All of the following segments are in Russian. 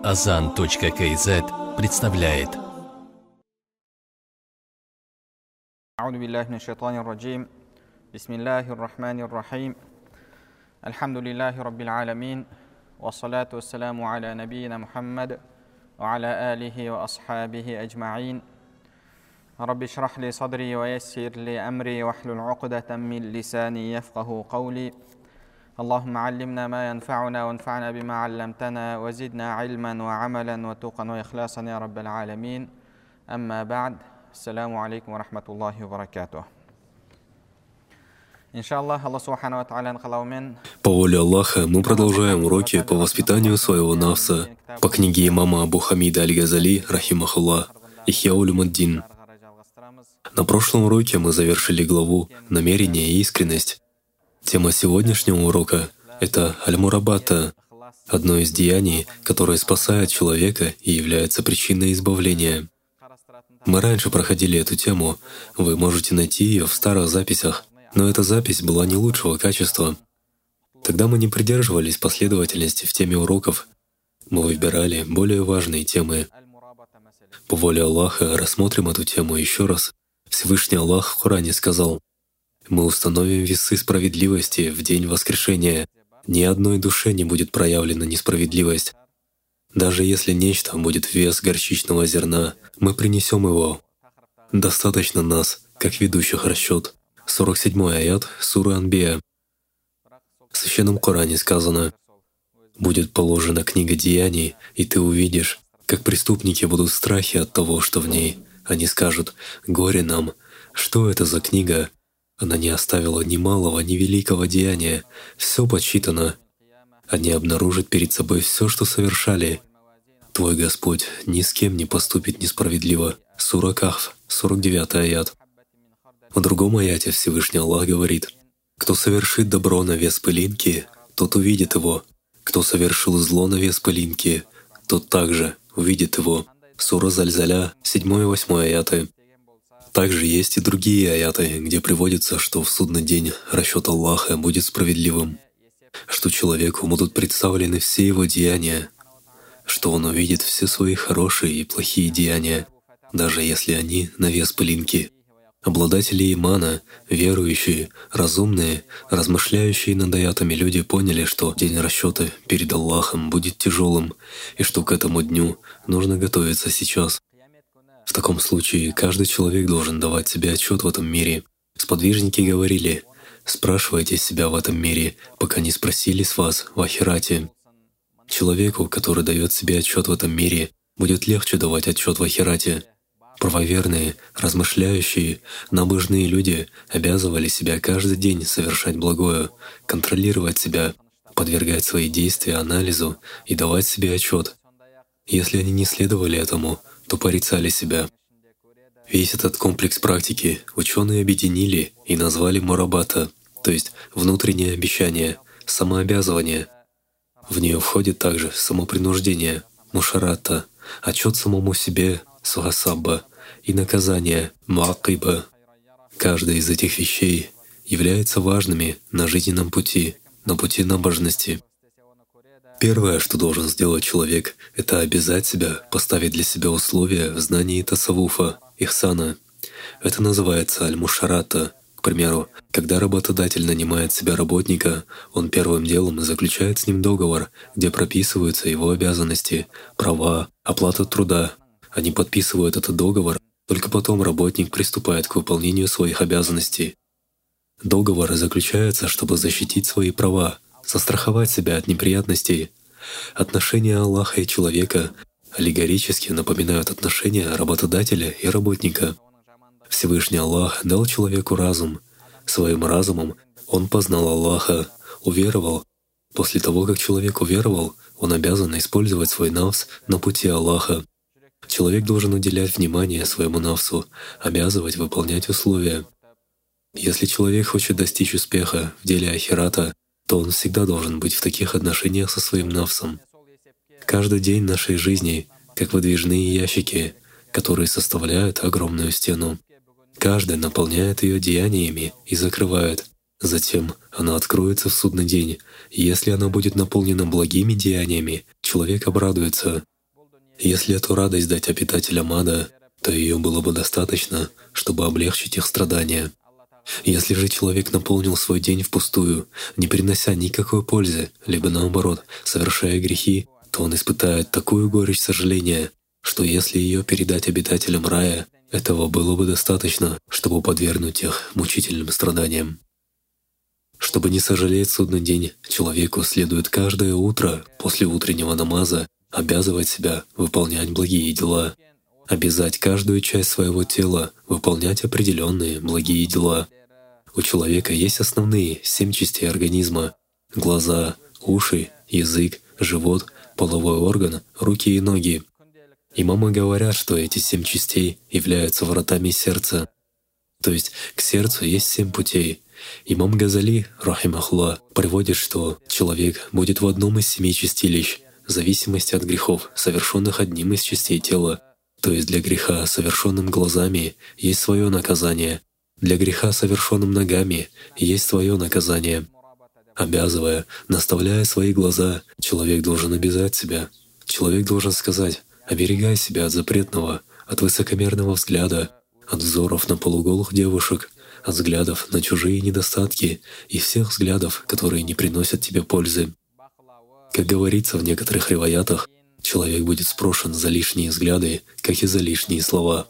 Azan.kz представляет. أعوذ بالله من الشيطان الرجيم. بسم الله الرحمن الرحيم. الحمد لله رب العالمين والصلاة والسلام على نبينا محمد وعلى آله وأصحابه أجمعين. رب اشرح لي صدري ويسر لي أمري واحلل عقدة من لساني يفقه قولي. اللهم علمنا ما ينفعنا وانفعنا بما علمتنا وزدنا علما وعملا وتقا وإخلاصا يا رب العالمين. أما بعد. Ассаляму алейкум ва рахматуллахи ва баракатух. Иншаллах, Аллах Субхану ва Тааля халаумен. По воле Аллаха мы продолжаем уроки по воспитанию своего нафса по книге имама Абу Хамида Аль-Газали, рахимахуллах, Ихья Улюмуддин. На прошлом уроке мы завершили главу «Намерение и искренность». Тема сегодняшнего урока — это аль-мурабата, одно из деяний, которое спасает человека и является причиной избавления. Мы раньше проходили эту тему, вы можете найти ее в старых записях, но эта запись была не лучшего качества. Тогда мы не придерживались последовательности в теме уроков, мы выбирали более важные темы. По воле Аллаха рассмотрим эту тему еще раз. Всевышний Аллах в Коране сказал: «Мы установим весы справедливости в день воскрешения. Ни одной душе не будет проявлена несправедливость. Даже если нечто будет в вес горчичного зерна, мы принесем его. Достаточно нас, как ведущих расчет». 47-й аят суры Анбия. В Священном Коране сказано: «Будет положена книга деяний, и ты увидишь, как преступники будут в страхе от того, что в ней. Они скажут: горе нам! Что это за книга? Она не оставила ни малого, ни великого деяния. Все подсчитано». Они обнаружат перед собой все, что совершали. Твой Господь ни с кем не поступит несправедливо. Сура Кахф, 49 аят. В другом аяте Всевышний Аллах говорит: «Кто совершит добро на вес пылинки, тот увидит его. Кто совершил зло на вес пылинки, тот также увидит его». Сура Зальзаля, 7 и 8 аяты. Также есть и другие аяты, где приводится, что в судный день расчет Аллаха будет справедливым, что человеку будут представлены все его деяния, что он увидит все свои хорошие и плохие деяния, даже если они на вес пылинки. Обладатели имана, верующие, разумные, размышляющие над аятами люди поняли, что день расчета перед Аллахом будет тяжелым, и что к этому дню нужно готовиться сейчас. В таком случае каждый человек должен давать себе отчет в этом мире. Сподвижники говорили: «Спрашивайте себя в этом мире, пока не спросили с вас в ахирате». Человеку, который дает себе отчет в этом мире, будет легче давать отчет в ахирате. Правоверные, размышляющие, набожные люди обязывали себя каждый день совершать благое, контролировать себя, подвергать свои действия анализу и давать себе отчет. Если они не следовали этому, то порицали себя. Весь этот комплекс практики ученые объединили и назвали мурабата, то есть внутреннее обещание, самообязывание. В нее входит также самопринуждение, мушарата, отчет самому себе, сухасабба, и наказание, муакиба. Каждая из этих вещей является важными на жизненном пути, на пути набожности. Первое, что должен сделать человек, это обязать себя, поставить для себя условия в знании тасаввуфа, ихсана. Это называется аль-мушарата. К примеру, когда работодатель нанимает себе работника, он первым делом заключает с ним договор, где прописываются его обязанности, права, оплата труда. Они подписывают этот договор, только потом работник приступает к выполнению своих обязанностей. Договор заключается, чтобы защитить свои права, застраховать себя от неприятностей. Отношения Аллаха и человека аллегорически напоминают отношения работодателя и работника. Всевышний Аллах дал человеку разум. Своим разумом он познал Аллаха, уверовал. После того, как человек уверовал, он обязан использовать свой нафс на пути Аллаха. Человек должен уделять внимание своему нафсу, обязывать выполнять условия. Если человек хочет достичь успеха в деле ахирата, то он всегда должен быть в таких отношениях со своим нафсом. Каждый день нашей жизни как выдвижные ящики, которые составляют огромную стену. Каждый наполняет ее деяниями и закрывает. Затем она откроется в судный день. И если она будет наполнена благими деяниями, человек обрадуется. Если эту радость дать обитателям ада, то ее было бы достаточно, чтобы облегчить их страдания. Если же человек наполнил свой день впустую, не принося никакой пользы, либо наоборот, совершая грехи, то он испытает такую горечь сожаления, что если ее передать обитателям рая, этого было бы достаточно, чтобы подвергнуть их мучительным страданиям. Чтобы не сожалеть судный день, человеку следует каждое утро после утреннего намаза обязывать себя выполнять благие дела, обязать каждую часть своего тела выполнять определенные благие дела. У человека есть основные 7 частей организма — глаза, уши, язык, живот, половой орган, руки и ноги. Имамы говорят, что эти 7 частей являются вратами сердца. То есть к сердцу есть 7 путей. Имам Газали, рахимахуллах, приводит, что человек будет в одном из 7 чистилищ, в зависимости от грехов, совершенных одним из частей тела. То есть для греха, совершенным глазами, есть свое наказание. Для греха, совершенным ногами, есть свое наказание. Обязывая, наставляя свои глаза, человек должен обязать себя. Человек должен сказать: «Оберегай себя от запретного, от высокомерного взгляда, от взоров на полуголых девушек, от взглядов на чужие недостатки и всех взглядов, которые не приносят тебе пользы». Как говорится в некоторых риваятах, человек будет спрошен за лишние взгляды, как и за лишние слова.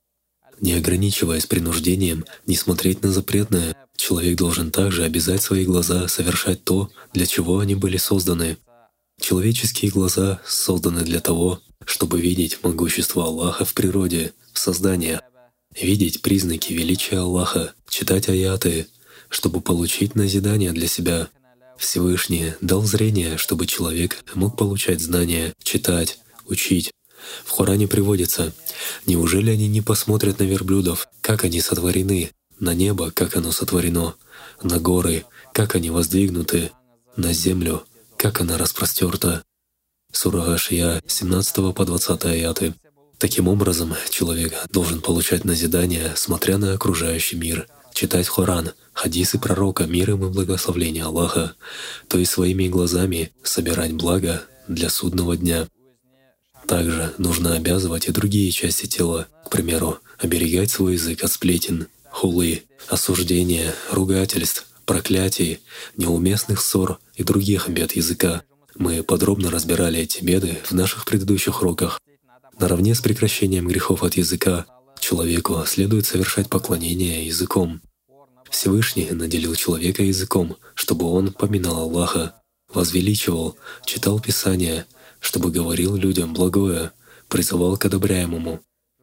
Не ограничиваясь принуждением, не смотреть на запретное, человек должен также обязать свои глаза совершать то, для чего они были созданы. Человеческие глаза созданы для того, чтобы видеть могущество Аллаха в природе, в создании, видеть признаки величия Аллаха, читать аяты, чтобы получить назидание для себя. Всевышний дал зрение, чтобы человек мог получать знания, читать, учить. В Коране приводится: «Неужели они не посмотрят на верблюдов, как они сотворены, на небо, как оно сотворено, на горы, как они воздвигнуты, на землю, как она распростерта?» Сура Гашия, 17 по 20 аяты. Таким образом, человек должен получать назидание, смотря на окружающий мир, читать Коран, хадисы пророка, мир им и благословения Аллаха, то есть своими глазами собирать благо для судного дня. Также нужно обязывать и другие части тела, к примеру, оберегать свой язык от сплетен, хулы, осуждения, ругательств, проклятий, неуместных ссор и других бед языка. Мы подробно разбирали эти беды в наших предыдущих уроках. Наравне с прекращением грехов от языка, человеку следует совершать поклонение языком. Всевышний наделил человека языком, чтобы он поминал Аллаха, возвеличивал, читал Писание, чтобы говорил людям благое, призывал к одобряемому.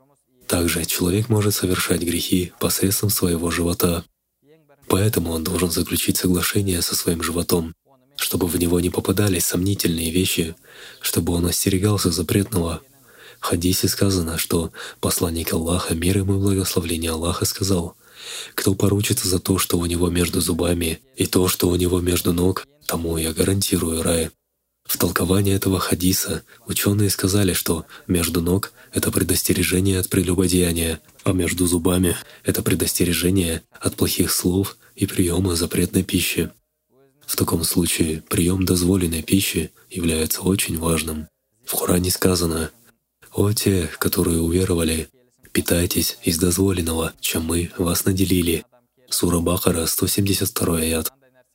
Также человек может совершать грехи посредством своего живота. Поэтому он должен заключить соглашение со своим животом, чтобы в него не попадались сомнительные вещи, чтобы он остерегался запретного. В хадисе сказано, что посланник Аллаха, мир ему и благословение Аллаха, сказал: «Кто поручится за то, что у него между зубами, и то, что у него между ног, тому я гарантирую рай». В толковании этого хадиса ученые сказали, что между ног — это предостережение от прелюбодеяния, а между зубами — это предостережение от плохих слов и приема запретной пищи. В таком случае прием дозволенной пищи является очень важным. В Коране сказано: «О те, которые уверовали, питайтесь из дозволенного, чем мы вас наделили». Сура Бакара, 172 аят.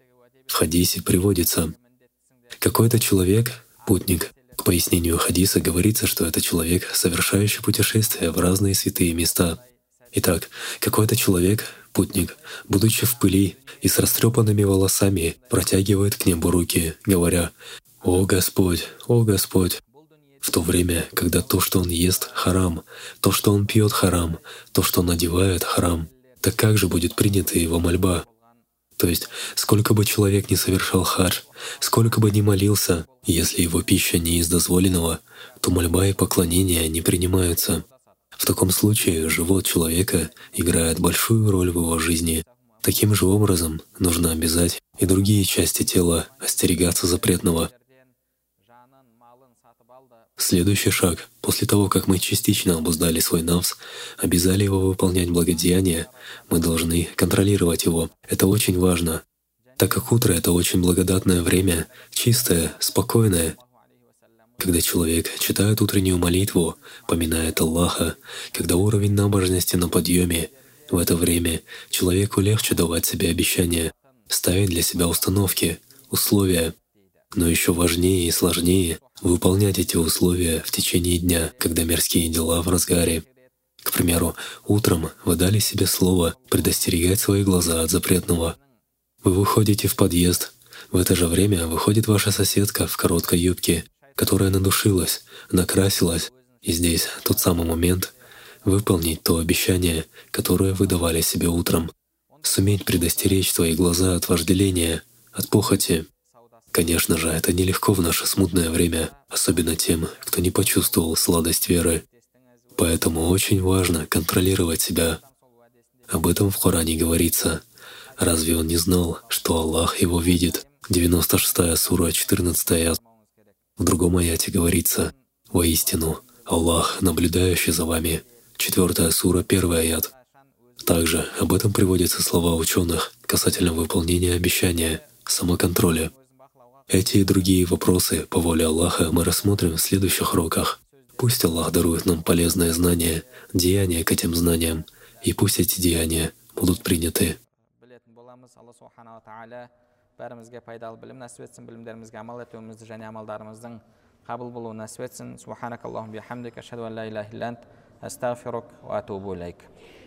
В хадисе приводится: какой-то человек, путник. К пояснению хадиса говорится, что это человек, совершающий путешествия в разные святые места. Итак, какой-то человек, путник, будучи в пыли и с растрепанными волосами, протягивает к небу руки, говоря: «О Господь, о Господь!» В то время, когда то, что он ест, харам, то, что он пьет, харам, то, что он одевает, харам, так как же будет принята его мольба? То есть, сколько бы человек ни совершал хадж, сколько бы ни молился, если его пища не из дозволенного, то мольба и поклонение не принимаются. В таком случае живот человека играет большую роль в его жизни. Таким же образом нужно обязать и другие части тела остерегаться запретного. Следующий шаг. После того, как мы частично обуздали свой нафс, обязали его выполнять благодеяния, мы должны контролировать его. Это очень важно, так как утро — это очень благодатное время, чистое, спокойное. Когда человек читает утреннюю молитву, поминает Аллаха, когда уровень набожности на подъеме, в это время человеку легче давать себе обещания, ставить для себя установки, условия. Но еще важнее и сложнее выполнять эти условия в течение дня, когда мирские дела в разгаре. К примеру, утром вы дали себе слово предостерегать свои глаза от запретного. Вы выходите в подъезд. В это же время выходит ваша соседка в короткой юбке, которая надушилась, накрасилась. И здесь тот самый момент выполнить то обещание, которое вы давали себе утром. Суметь предостеречь свои глаза от вожделения, от похоти. Конечно же, это нелегко в наше смутное время, особенно тем, кто не почувствовал сладость веры. Поэтому очень важно контролировать себя. Об этом в Коране говорится. Разве он не знал, что Аллах его видит? 96-я сура, 14 аят. В другом аяте говорится: «Воистину, Аллах, наблюдающий за вами». 4-я сура, 1 аят. Также об этом приводятся слова ученых касательно выполнения обещания, самоконтроля. Эти и другие вопросы по воле Аллаха мы рассмотрим в следующих уроках. Пусть Аллах дарует нам полезные знания, деяния к этим знаниям, и пусть эти деяния будут приняты. Бәрімізге пайдалы білім нәсіп етсін, білімдерімізге амал етуімізді және амалдарымыздың қабыл болуын нәсіп етсін. Субханакаллахумма бихамдика, ашһаду ан ла илаха илля ант, астағфирук ва атубу илейк.